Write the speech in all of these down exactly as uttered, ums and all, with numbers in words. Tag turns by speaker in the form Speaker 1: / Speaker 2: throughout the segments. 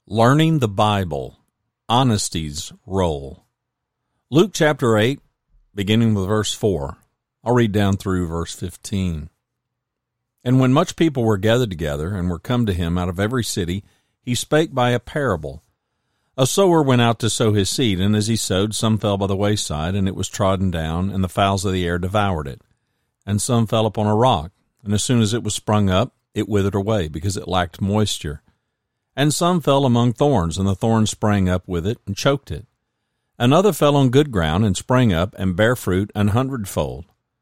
Speaker 1: Learning the Bible, Honesty's Role. Luke chapter eight, beginning with verse four. I'll read down through verse fifteen. And when much people were gathered together, and were come to him out of every city, he spake by a parable. A sower went out to sow his seed, and as he sowed, some fell by the wayside, and it was trodden down, and the fowls of the air devoured it. And some fell upon a rock, and as soon as it was sprung up, it withered away, because it lacked moisture. And some fell among thorns, and the thorns sprang up with it, and choked it. Another fell on good ground, and sprang up, and bare fruit an hundredfold.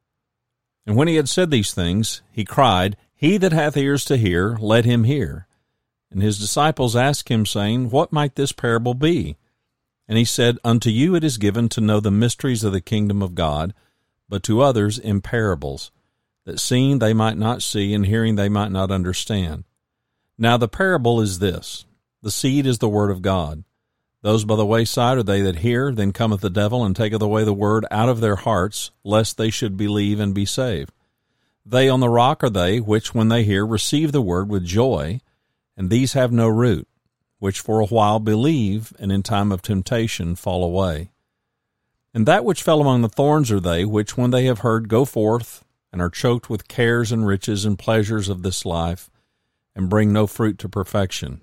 Speaker 1: And when he had said these things, he cried, He that hath ears to hear, let him hear. And his disciples asked him, saying, What might this parable be? And he said, Unto you it is given to know the mysteries of the kingdom of God, but to others in parables, that seeing they might not see, and hearing they might not understand. Now the parable is this: the seed is the word of God. Those by the wayside are they that hear, then cometh the devil, and taketh away the word out of their hearts, lest they should believe and be saved. They on the rock are they, which when they hear receive the word with joy, and these have no root, which for a while believe, and in time of temptation fall away. And that which fell among the thorns are they, which when they have heard go forth, and are choked with cares and riches and pleasures of this life, and bring no fruit to perfection.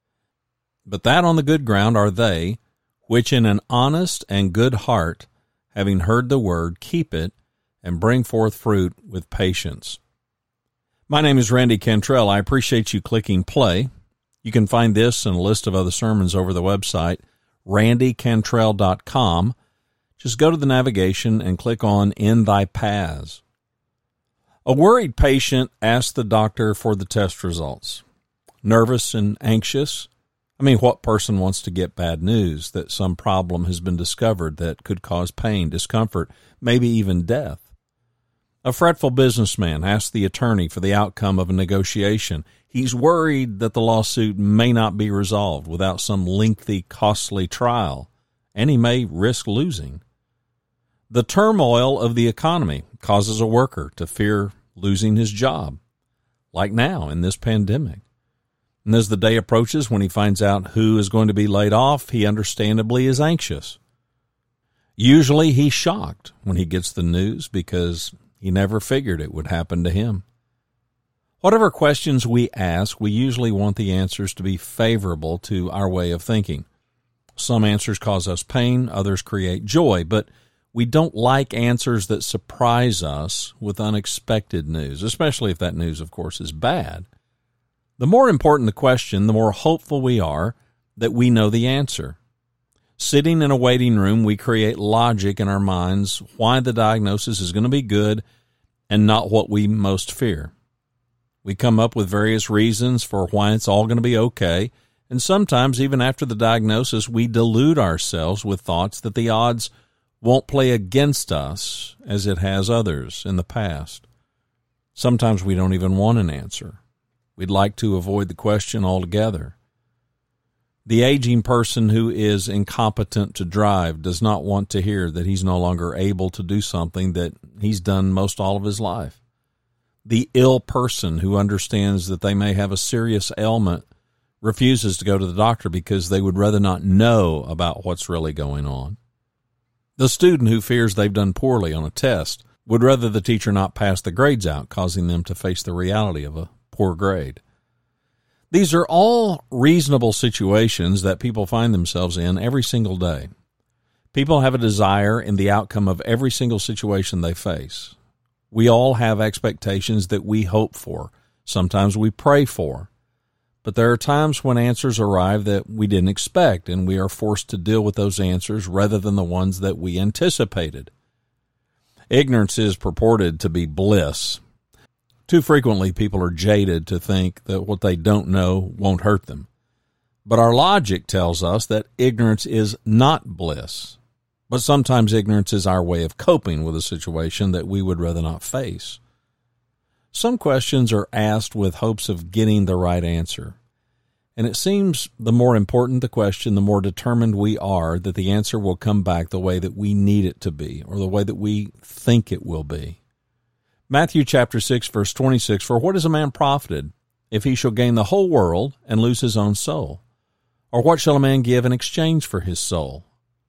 Speaker 1: But that on the good ground are they, which in an honest and good heart, having heard the word, keep it, and bring forth fruit with patience. My name is Randy Cantrell. I appreciate you clicking play. You can find this and a list of other sermons over the website, randy cantrell dot com. Just go to the navigation and click on In Thy Paths. A worried patient asked the doctor for the test results. Nervous and anxious. I mean, what person wants to get bad news that some problem has been discovered that could cause pain, discomfort, maybe even death? A fretful businessman asked the attorney for the outcome of a negotiation. He's worried that the lawsuit may not be resolved without some lengthy, costly trial, and he may risk losing. The turmoil of the economy causes a worker to fear losing his job, like now in this pandemic. And as the day approaches when he finds out who is going to be laid off, he understandably is anxious. Usually he's shocked when he gets the news because he never figured it would happen to him. Whatever questions we ask, we usually want the answers to be favorable to our way of thinking. Some answers cause us pain, others create joy, but we don't like answers that surprise us with unexpected news, especially if that news, of course, is bad. The more important the question, the more hopeful we are that we know the answer. Sitting in a waiting room, we create logic in our minds why the diagnosis is going to be good and not what we most fear. We come up with various reasons for why it's all going to be okay, and sometimes even after the diagnosis, we delude ourselves with thoughts that the odds won't play against us as it has others in the past. Sometimes we don't even want an answer. We'd like to avoid the question altogether. The aging person who is incompetent to drive does not want to hear that he's no longer able to do something that he's done most all of his life. The ill person who understands that they may have a serious ailment refuses to go to the doctor because they would rather not know about what's really going on. The student who fears they've done poorly on a test would rather the teacher not pass the grades out, causing them to face the reality of a poor grade. These are all reasonable situations that people find themselves in every single day. People have a desire in the outcome of every single situation they face. We all have expectations that we hope for. Sometimes we pray for. But there are times when answers arrive that we didn't expect, and we are forced to deal with those answers rather than the ones that we anticipated. Ignorance is purported to be bliss. Too frequently, people are jaded to think that what they don't know won't hurt them. But our logic tells us that ignorance is not bliss. But sometimes ignorance is our way of coping with a situation that we would rather not face. Some questions are asked with hopes of getting the right answer. And it seems the more important the question, the more determined we are that the answer will come back the way that we need it to be, or the way that we think it will be. Matthew chapter six, verse twenty-six, For what is a man profited if he shall gain the whole world and lose his own soul? Or what shall a man give in exchange for his soul?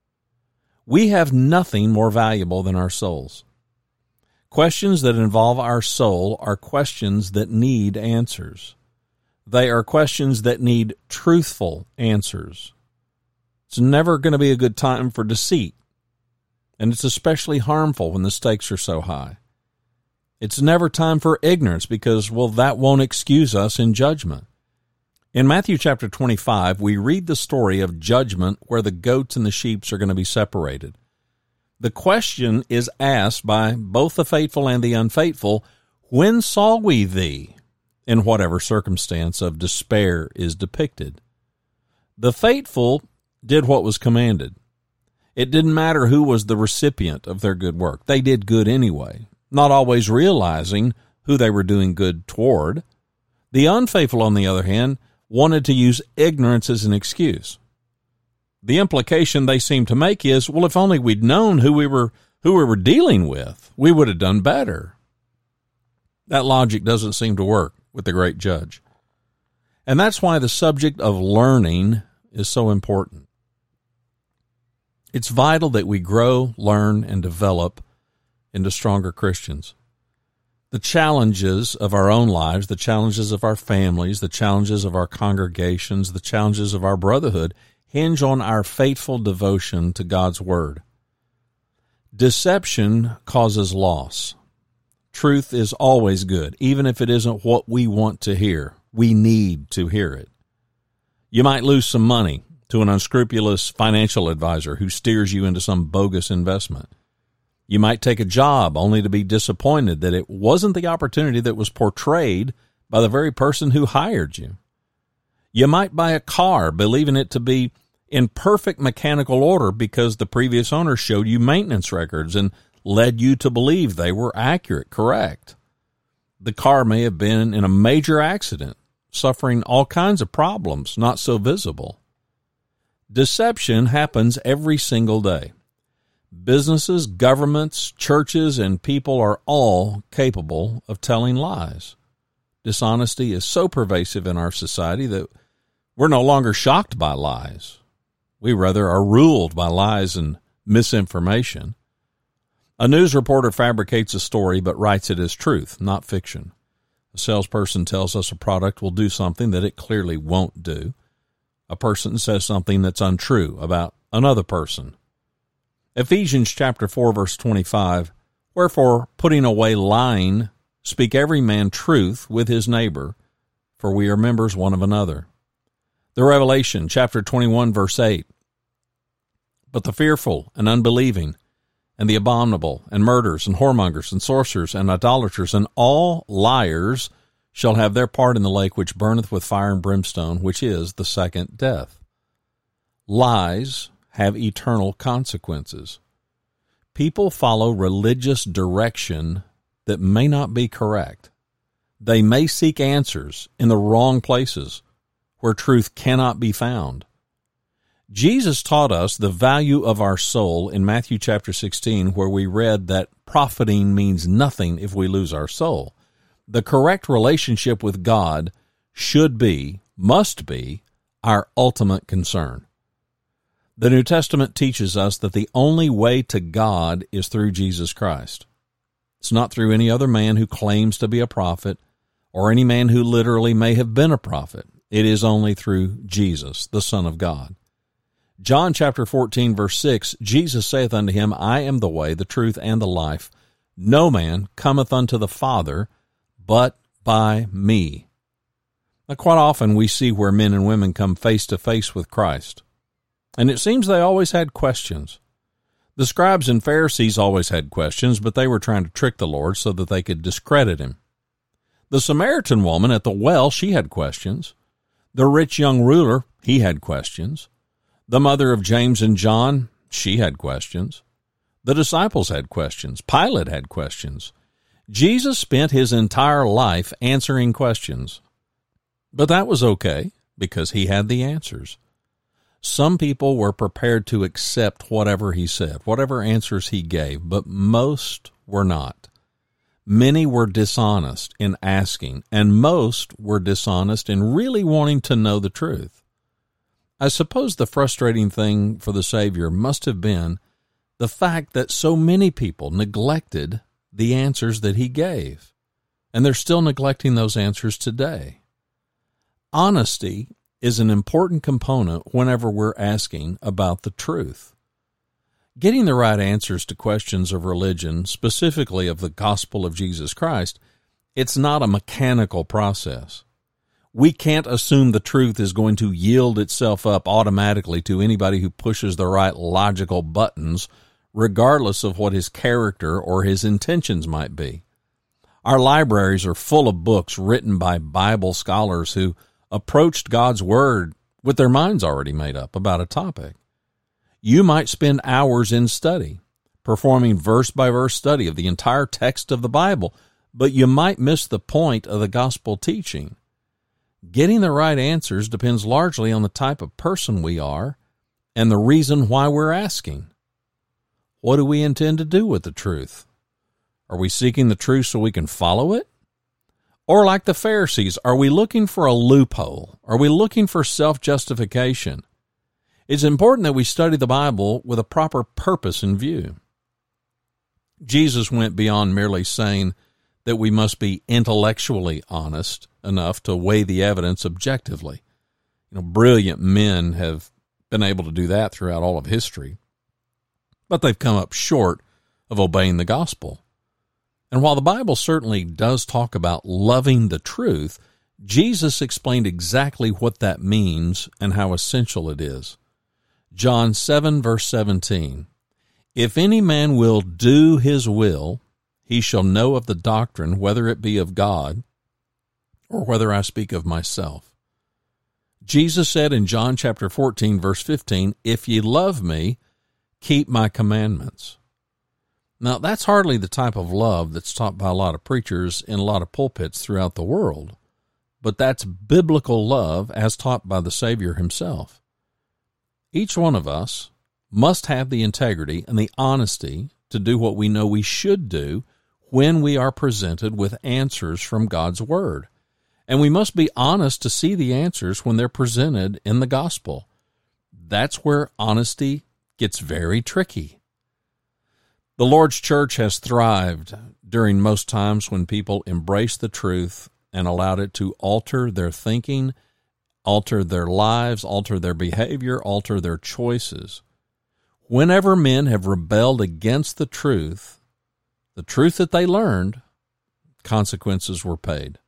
Speaker 1: We have nothing more valuable than our souls. Questions that involve our soul are questions that need answers. They are questions that need truthful answers. It's never going to be a good time for deceit, and it's especially harmful when the stakes are so high. It's never time for ignorance because, well, that won't excuse us in judgment. In Matthew chapter twenty-five, we read the story of judgment where the goats and the sheep are going to be separated. The question is asked by both the faithful and the unfaithful, when saw we thee? In whatever circumstance of despair is depicted. The faithful did what was commanded. It didn't matter who was the recipient of their good work. They did good anyway, not always realizing who they were doing good toward. The unfaithful, on the other hand, wanted to use ignorance as an excuse. The implication they seem to make is, well, if only we'd known who we were who we were dealing with, we would have done better. That logic doesn't seem to work with the great judge. And that's why the subject of learning is so important. It's vital that we grow, learn, and develop into stronger Christians. The challenges of our own lives, the challenges of our families, the challenges of our congregations, the challenges of our brotherhood hinge on our faithful devotion to God's Word. Deception causes loss. Truth is always good, even if it isn't what we want to hear. We need to hear it. You might lose some money to an unscrupulous financial advisor who steers you into some bogus investment. You might take a job only to be disappointed that it wasn't the opportunity that was portrayed by the very person who hired you. You might buy a car believing it to be in perfect mechanical order because the previous owner showed you maintenance records and led you to believe they were accurate, correct. The car may have been in a major accident, suffering all kinds of problems not so visible. Deception happens every single day. Businesses, governments, churches, and people are all capable of telling lies. Dishonesty is so pervasive in our society that we're no longer shocked by lies. We rather are ruled by lies and misinformation. A news reporter fabricates a story but writes it as truth, not fiction. A salesperson tells us a product will do something that it clearly won't do. A person says something that's untrue about another person. Ephesians chapter four, verse twenty-five, wherefore, putting away lying, speak every man truth with his neighbor, for we are members one of another. The Revelation chapter twenty-one, verse eight, but the fearful and unbelieving, and the abominable, and murderers, and whoremongers, and sorcerers, and idolaters, and all liars shall have their part in the lake which burneth with fire and brimstone, which is the second death. Lies have eternal consequences. People follow religious direction that may not be correct. They may seek answers in the wrong places where truth cannot be found. Jesus taught us the value of our soul in Matthew chapter sixteen, where we read that profiting means nothing if we lose our soul. The correct relationship with God should be, must be, our ultimate concern. The New Testament teaches us that the only way to God is through Jesus Christ. It's not through any other man who claims to be a prophet or any man who literally may have been a prophet. It is only through Jesus, the Son of God. John chapter fourteen, verse six, Jesus saith unto him, I am the way, the truth, and the life. No man cometh unto the Father but by me. Now, quite often we see where men and women come face to face with Christ, and it seems they always had questions. The scribes and Pharisees always had questions, but they were trying to trick the Lord so that they could discredit him. The Samaritan woman at the well, she had questions. The rich young ruler, he had questions. The mother of James and John, she had questions. The disciples had questions. Pilate had questions. Jesus spent his entire life answering questions. But that was okay, because he had the answers. Some people were prepared to accept whatever he said, whatever answers he gave, but most were not. Many were dishonest in asking, and most were dishonest in really wanting to know the truth. I suppose the frustrating thing for the Savior must have been the fact that so many people neglected the answers that he gave, and they're still neglecting those answers today. Honesty is an important component whenever we're asking about the truth. Getting the right answers to questions of religion, specifically of the gospel of Jesus Christ, it's not a mechanical process. We can't assume the truth is going to yield itself up automatically to anybody who pushes the right logical buttons, regardless of what his character or his intentions might be. Our libraries are full of books written by Bible scholars who approached God's Word with their minds already made up about a topic. You might spend hours in study, performing verse-by-verse study of the entire text of the Bible, but you might miss the point of the gospel teaching. Getting the right answers depends largely on the type of person we are and the reason why we're asking. What do we intend to do with the truth? Are we seeking the truth so we can follow it? Or like the Pharisees, are we looking for a loophole? Are we looking for self-justification? It's important that we study the Bible with a proper purpose in view. Jesus went beyond merely saying that we must be intellectually honest enough to weigh the evidence objectively. You know, brilliant men have been able to do that throughout all of history, but they've come up short of obeying the gospel. And while the Bible certainly does talk about loving the truth, Jesus explained exactly what that means and how essential it is. John seven, verse seventeen, "If any man will do his will, he shall know of the doctrine, whether it be of God or whether I speak of myself." Jesus said in John chapter fourteen, verse fifteen, "If ye love me, keep my commandments." Now, that's hardly the type of love that's taught by a lot of preachers in a lot of pulpits throughout the world, but that's biblical love as taught by the Savior himself. Each one of us must have the integrity and the honesty to do what we know we should do when we are presented with answers from God's Word. And we must be honest to see the answers when they're presented in the gospel. That's where honesty gets very tricky. The Lord's church has thrived during most times when people embraced the truth and allowed it to alter their thinking, alter their lives, alter their behavior, alter their choices. Whenever men have rebelled against the truth, the truth that they learned, consequences were paid.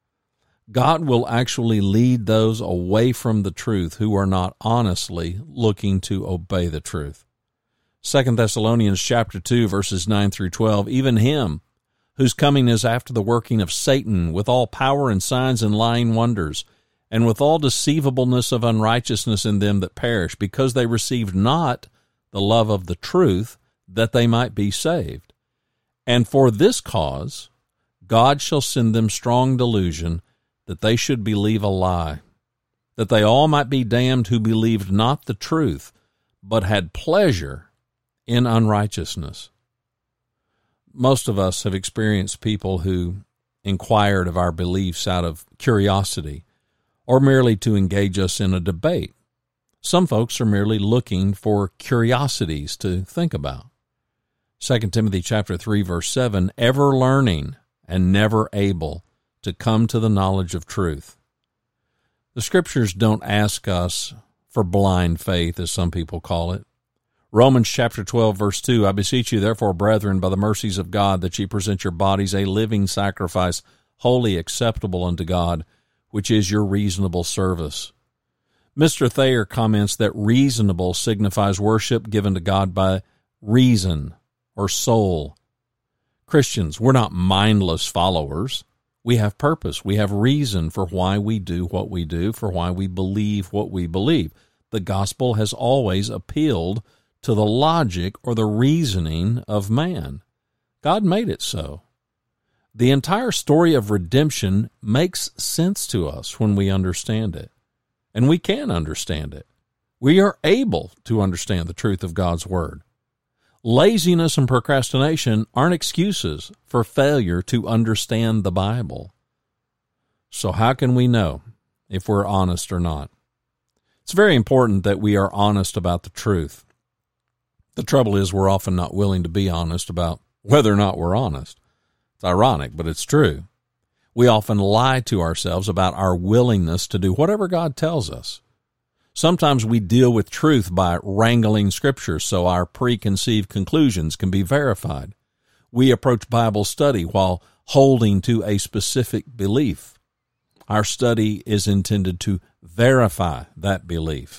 Speaker 1: God will actually lead those away from the truth who are not honestly looking to obey the truth. Second Thessalonians chapter two, verses nine through twelve, "Even him whose coming is after the working of Satan, with all power and signs and lying wonders, and with all deceivableness of unrighteousness in them that perish, because they received not the love of the truth, that they might be saved. And for this cause God shall send them strong delusion, that they should believe a lie, that they all might be damned who believed not the truth, but had pleasure in unrighteousness." Most of us have experienced people who inquired of our beliefs out of curiosity or merely to engage us in a debate. Some folks are merely looking for curiosities to think about. Second Timothy chapter three, verse seven, "Ever learning and never able to come to the knowledge of truth." The Scriptures don't ask us for blind faith, as some people call it. Romans chapter twelve, verse two, "I beseech you, therefore, brethren, by the mercies of God, that ye present your bodies a living sacrifice, wholly acceptable unto God, which is your reasonable service." Mister Thayer comments that reasonable signifies worship given to God by reason or soul. Christians, we're not mindless followers. We have purpose. We have reason for why we do what we do, for why we believe what we believe. The gospel has always appealed to the logic or the reasoning of man. God made it so. The entire story of redemption makes sense to us when we understand it, and we can understand it. We are able to understand the truth of God's Word. Laziness and procrastination aren't excuses for failure to understand the Bible. So how can we know if we're honest or not? It's very important that we are honest about the truth. The trouble is we're often not willing to be honest about whether or not we're honest. It's ironic, but it's true. We often lie to ourselves about our willingness to do whatever God tells us. Sometimes we deal with truth by wrangling Scripture so our preconceived conclusions can be verified. We approach Bible study while holding to a specific belief. Our study is intended to verify that belief.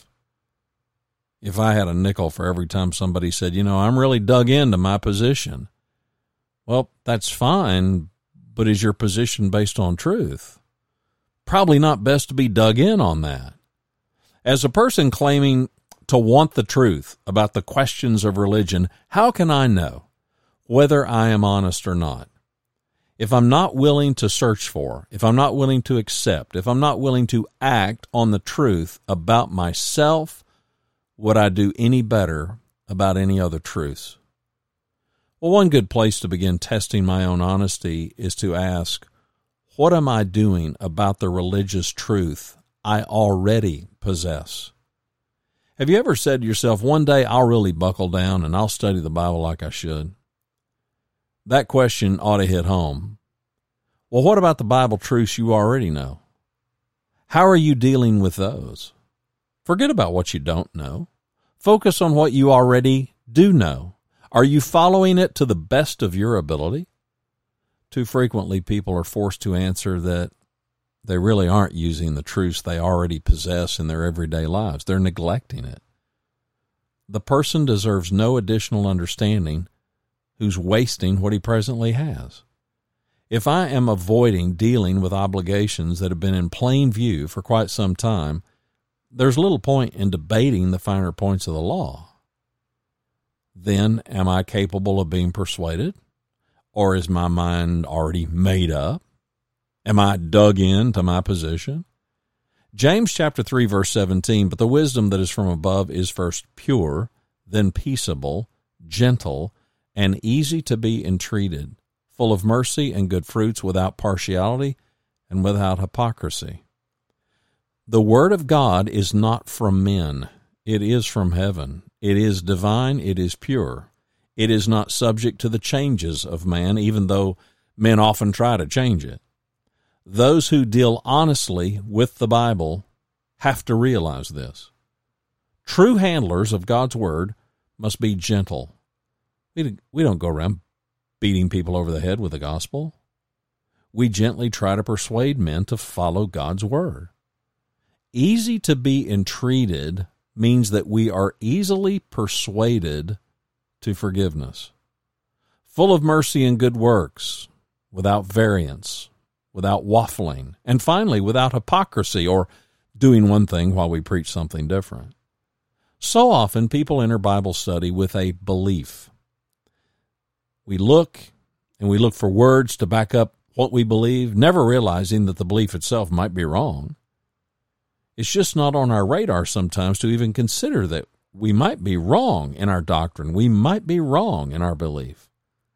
Speaker 1: If I had a nickel for every time somebody said, you know, I'm really dug into my position, well, that's fine, but is your position based on truth? Probably not best to be dug in on that. As a person claiming to want the truth about the questions of religion, how can I know whether I am honest or not? If I'm not willing to search for, if I'm not willing to accept, if I'm not willing to act on the truth about myself, would I do any better about any other truths? Well, one good place to begin testing my own honesty is to ask, what am I doing about the religious truth I already possess? Have you ever said to yourself, one day I'll really buckle down and I'll study the Bible like I should? That question ought to hit home. Well, what about the Bible truths you already know? How are you dealing with those? Forget about what you don't know. Focus on what you already do know. Are you following it to the best of your ability? Too frequently, people are forced to answer that they really aren't using the truths they already possess in their everyday lives. They're neglecting it. The person deserves no additional understanding who's wasting what he presently has. If I am avoiding dealing with obligations that have been in plain view for quite some time, there's little point in debating the finer points of the law. Then, am I capable of being persuaded? Or is my mind already made up? Am I dug into my position? James chapter three, verse seventeen, but the wisdom that is from above is first pure, then peaceable, gentle, and easy to be entreated, full of mercy and good fruits, without partiality and without hypocrisy. The word of God is not from men. It is from heaven. It is divine. It is pure. It is not subject to the changes of man, even though men often try to change it. Those who deal honestly with the Bible have to realize this. True handlers of God's word must be gentle. We we don't go around beating people over the head with the gospel. We gently try to persuade men to follow God's word. Easy to be entreated means that we are easily persuaded to forgiveness. Full of mercy and good works, without variance, without waffling, and finally without hypocrisy or doing one thing while we preach something different. So often people enter Bible study with a belief. We look and we look for words to back up what we believe, never realizing that the belief itself might be wrong. It's just not on our radar sometimes to even consider that we might be wrong in our doctrine. We might be wrong in our belief.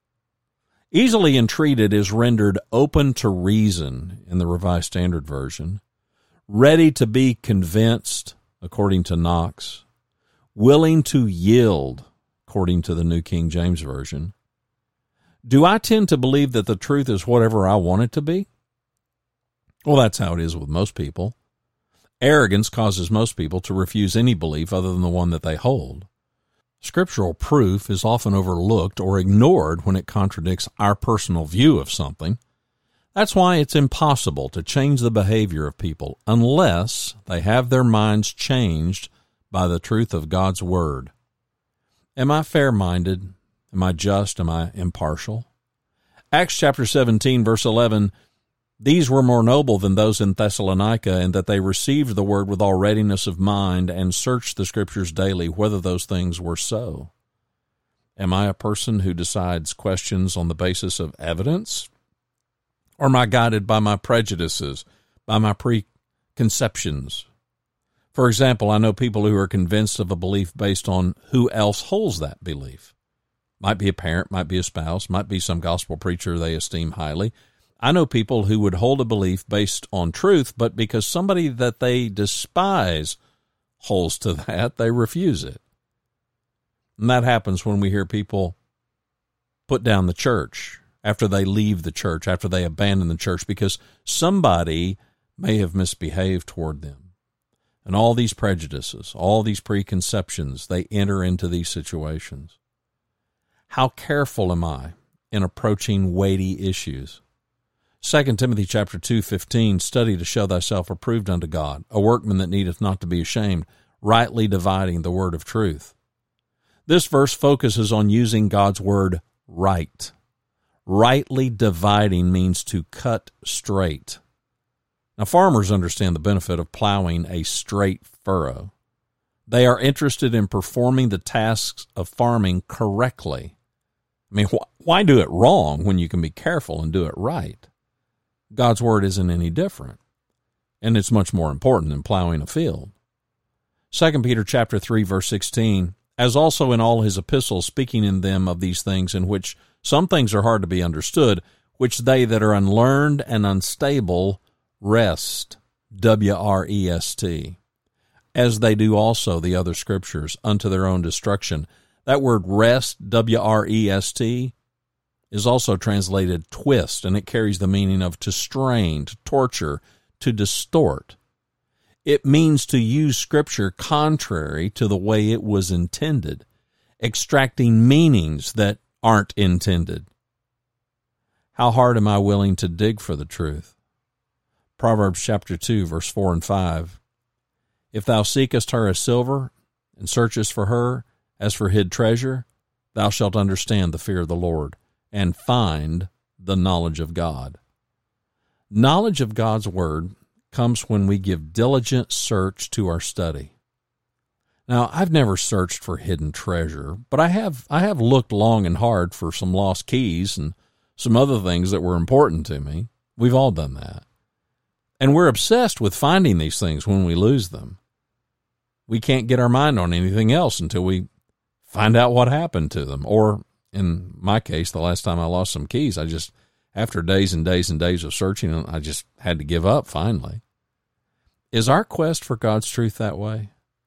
Speaker 1: Easily entreated is rendered open to reason in the Revised Standard Version, ready to be convinced, according to Knox, willing to yield, according to the New King James Version. Do I tend to believe that the truth is whatever I want it to be? Well, that's how it is with most people. Arrogance causes most people to refuse any belief other than the one that they hold. Scriptural proof is often overlooked or ignored when it contradicts our personal view of something. That's why it's impossible to change the behavior of people unless they have their minds changed by the truth of God's Word. Am I fair-minded? Am I just? Am I impartial? Acts chapter seventeen, verse eleven, these were more noble than those in Thessalonica, in that they received the word with all readiness of mind and searched the Scriptures daily, whether those things were so. Am I a person who decides questions on the basis of evidence? Or am I guided by my prejudices, by my preconceptions? For example, I know people who are convinced of a belief based on who else holds that belief. Might be a parent, might be a spouse, might be some gospel preacher they esteem highly. I know people who would hold a belief based on truth, but because somebody that they despise holes to that, they refuse it. And that happens when we hear people put down the church after they leave the church, after they abandon the church, because somebody may have misbehaved toward them. And all these prejudices, all these preconceptions, they enter into these situations. How careful am I in approaching weighty issues? Second Timothy chapter two fifteen, study to show thyself approved unto God, a workman that needeth not to be ashamed, rightly dividing the word of truth. This verse focuses on using God's word right. Rightly dividing means to cut straight. Now, farmers understand the benefit of plowing a straight furrow. They are interested in performing the tasks of farming correctly. I mean, wh- why do it wrong when you can be careful and do it right? God's word isn't any different, and it's much more important than plowing a field. Second Peter chapter three, verse sixteen, as also in all his epistles, speaking in them of these things, in which some things are hard to be understood, which they that are unlearned and unstable rest, W R E S T, as they do also the other scriptures, unto their own destruction. That word rest, W R E S T, is also translated twist, and it carries the meaning of to strain, to torture, to distort. It means to use Scripture contrary to the way it was intended, extracting meanings that aren't intended. How hard am I willing to dig for the truth? Proverbs chapter two, verse four and five. If thou seekest her as silver, and searchest for her as for hid treasure, thou shalt understand the fear of the Lord, and find the knowledge of God. Knowledge of God's word comes when we give diligent search to our study. Now, I've never searched for hidden treasure, but I have I have looked long and hard for some lost keys and some other things that were important to me. We've all done that. And we're obsessed with finding these things when we lose them. We can't get our mind on anything else until we find out what happened to them. Or, in my case, the last time I lost some keys, I just, after days and days and days of searching, I just had to give up finally. Is our quest for God's truth that way?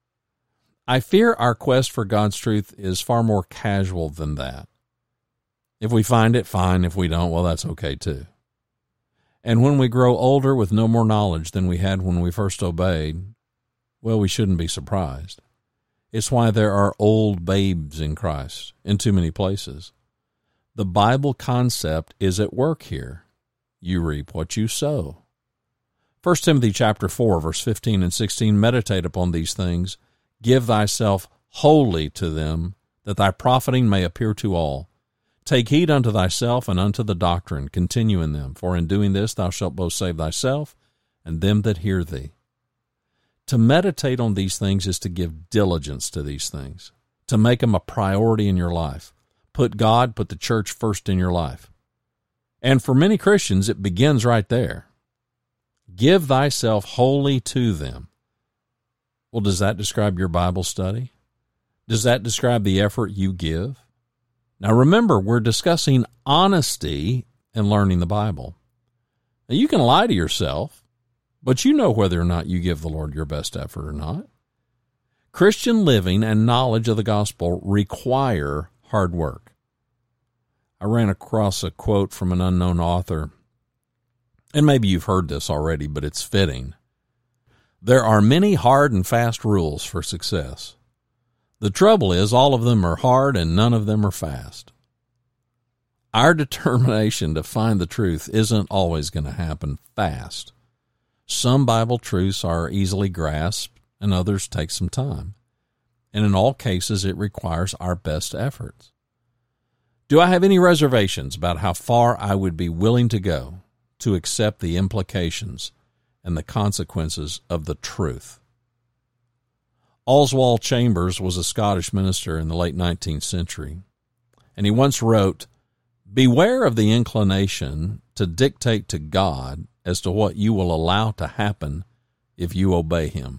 Speaker 1: I fear our quest for God's truth is far more casual than that. If we find it, fine. If we don't, well, that's okay too. And when we grow older with no more knowledge than we had when we first obeyed, well, we shouldn't be surprised. It's why there are old babes in Christ in too many places. The Bible concept is at work here. You reap what you sow. First Timothy chapter four, verse fifteen and sixteen, meditate upon these things. Give thyself wholly to them, that thy profiting may appear to all. Take heed unto thyself and unto the doctrine. Continue in them, for in doing this thou shalt both save thyself and them that hear thee. To meditate on these things is to give diligence to these things, to make them a priority in your life. Put God, put the church first in your life. And for many Christians, it begins right there. Give thyself wholly to them. Well, does that describe your Bible study? Does that describe the effort you give? Now remember, we're discussing honesty and learning the Bible. Now, you can lie to yourself, but you know whether or not you give the Lord your best effort or not. Christian living and knowledge of the gospel require hard work. I ran across a quote from an unknown author, and maybe you've heard this already, but it's fitting. There are many hard and fast rules for success. The trouble is, all of them are hard and none of them are fast. Our determination to find the truth isn't always going to happen fast. Some Bible truths are easily grasped and others take some time. And in all cases, it requires our best efforts. Do I have any reservations about how far I would be willing to go to accept the implications and the consequences of the truth? Oswald Chambers was a Scottish minister in the late nineteenth century, and he once wrote, "Beware of the inclination to dictate to God as to what you will allow to happen if you obey him."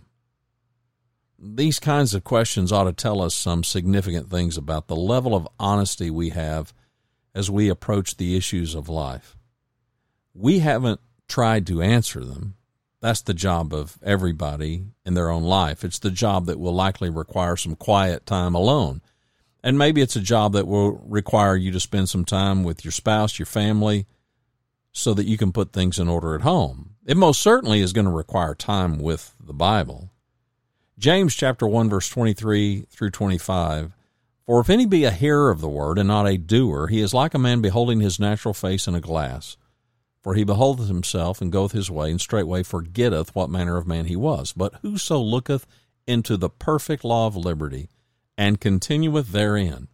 Speaker 1: These kinds of questions ought to tell us some significant things about the level of honesty we have as we approach the issues of life. We haven't tried to answer them. That's the job of everybody in their own life. It's the job that will likely require some quiet time alone. And maybe it's a job that will require you to spend some time with your spouse, your family, so that you can put things in order at home. It most certainly is going to require time with the Bible. James chapter one, verse twenty-three through twenty-five, "For if any be a hearer of the word and not a doer, he is like a man beholding his natural face in a glass. For he beholdeth himself, and goeth his way, and straightway forgetteth what manner of man he was. But whoso looketh into the perfect law of liberty, and continueth therein,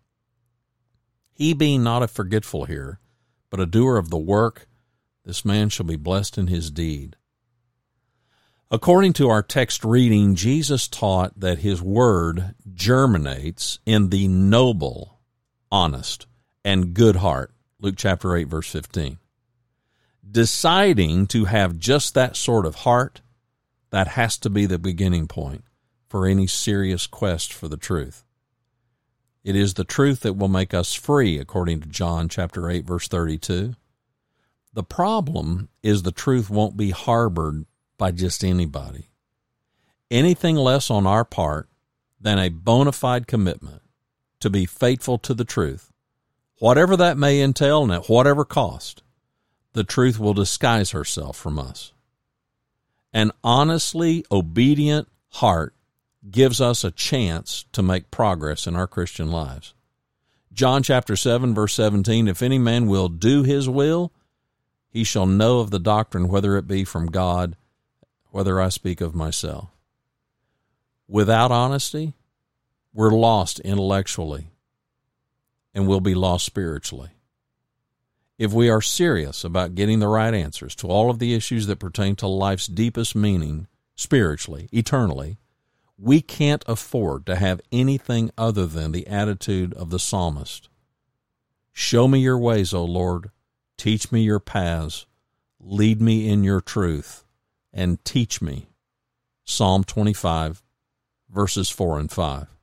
Speaker 1: he being not a forgetful hearer, but a doer of the work, this man shall be blessed in his deed." According to our text reading, Jesus taught that his word germinates in the noble, honest, and good heart. Luke chapter eight, verse fifteen. Deciding to have just that sort of heart, that has to be the beginning point for any serious quest for the truth. It is the truth that will make us free, according to John chapter eight, verse thirty-two. The problem is the truth won't be harbored by just anybody. Anything less on our part than a bona fide commitment to be faithful to the truth, whatever that may entail and at whatever cost, the truth will disguise herself from us. An honestly obedient heart gives us a chance to make progress in our Christian lives. John chapter seven, verse seventeen, "If any man will do his will, he shall know of the doctrine, whether it be from God, whether I speak of myself." Without honesty, we're lost intellectually, and we'll be lost spiritually. If we are serious about getting the right answers to all of the issues that pertain to life's deepest meaning, spiritually, eternally, we can't afford to have anything other than the attitude of the psalmist. "Show me your ways, O Lord. Teach me your paths. Lead me in your truth, and teach me." Psalm twenty-five, verses four and five.